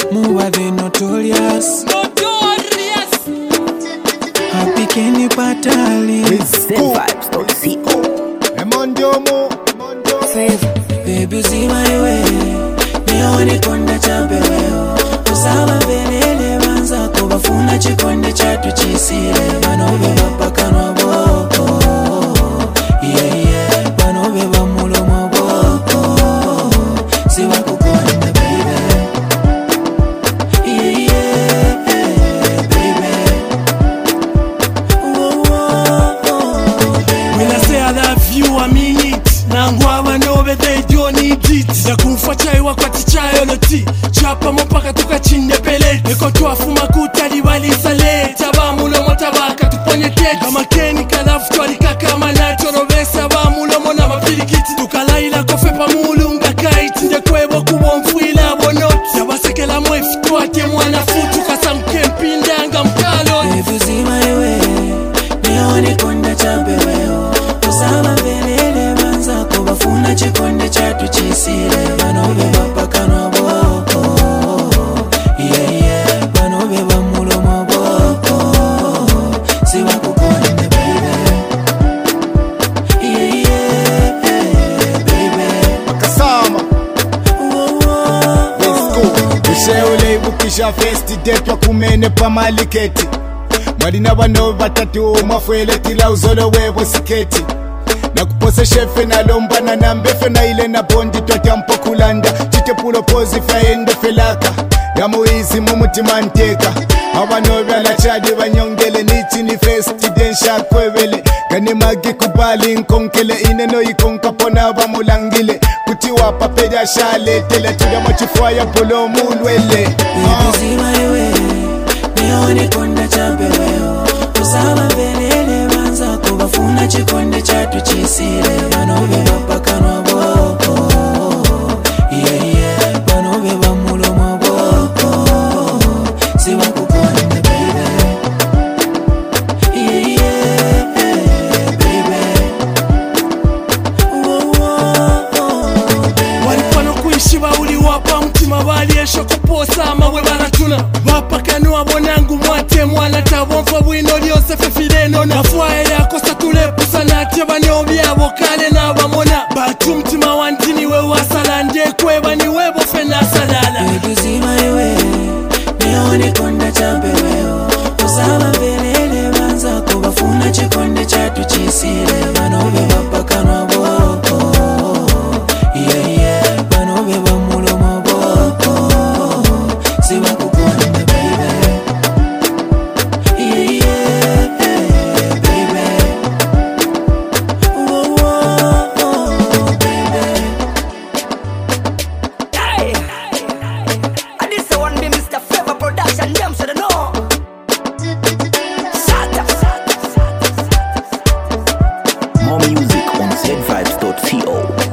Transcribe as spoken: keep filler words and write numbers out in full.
Muba the notorious. Notorious. Happy Kenny Patali. Zen Vibes dot co. Emondomo. Baby, see my way. Nione konda chambe weo. Usaba velele banza kubafuna chikonde chatu chisire. Banobe bapakano boko. Yeah yeah. Banobe bamulo maboko. Siwa kukonda baby. Yeah yeah baby. Oh oh oh. When I say I love you, I mean it. Nangwa manobe they don't need it. Ya kumfuacha iwa kwa tichayo loti. Chapa mpaka tukachinde pele. Eko tuafuma kutali wali sale. Taba mulo motabaka tuponye keki. Kama Kenny kalafu tuwali kaka malato. Robesa ba mulo mona mapirikiti. Tukalaila kofe pa mulu unga kaiti. Nde kwebo kubo mfuila bonoti. Yabasekela mwefi tuate mwana futu. Kasa mkempi ndanga mkalo. Baby, see my way. Nione konda chambe weo. Usama velele banza kubafuna chikonde chatu chisire. Banobe bapakano boko. Yeah yeah. Banobe bamulo maboko. Siwa kukonda baby. Yeah yeah baby. Makasama. Oh oh Let's go. Usheule ibukisha festi detwa kumene pa maliketi. Marina bano batatu mafwele tila uzolo webo siketi. Na kupose shefe na lomba na nambefe na ile na bondi twata mpo kulanda. Chite pulo pozi faende felaka. Ya muizi mumutima nteka. Abano byala chadi banyongele nichi ni festi densha kwevele. Gani magi kubali nkonkele ineno ikonka pona bamulangile. Kuti wapa peja shale tele tuga machifua ya polo mulwele. Baby, see my way. Nione konda chambe weo. Usama velele banza kubafuna chikonde chatu chisire. Banobe bapakano boko. Yeah yeah. Banobe bamulo maboko. Siwa kukonda baby. Yeah yeah baby. Oh oh oh. Walipano kuishi bauli wapa mtima bali esho kuposa mawe baratuna. Wapa kanu abonangu mwate mwana tabonfa bwino lyose fefireno. Nafuaye yako satule pusa natie banyobi abokale na bamona. Batu mtima wantini we wasala nje kweba ni webo fena salala. Baby, see my way. Nione konda chambe weo. Usama velele banza kubafuna chikonde chatu chisire. Banobe bapakano boko. Yeah yeah. Banobe bamulo maboko. Siwa kukonda baby. Yeah yeah baby. Oh oh oh baby. Hey! And this the one be Mister Flavor Production. Them should know. Shut up. More music on Zen Vibes dot co.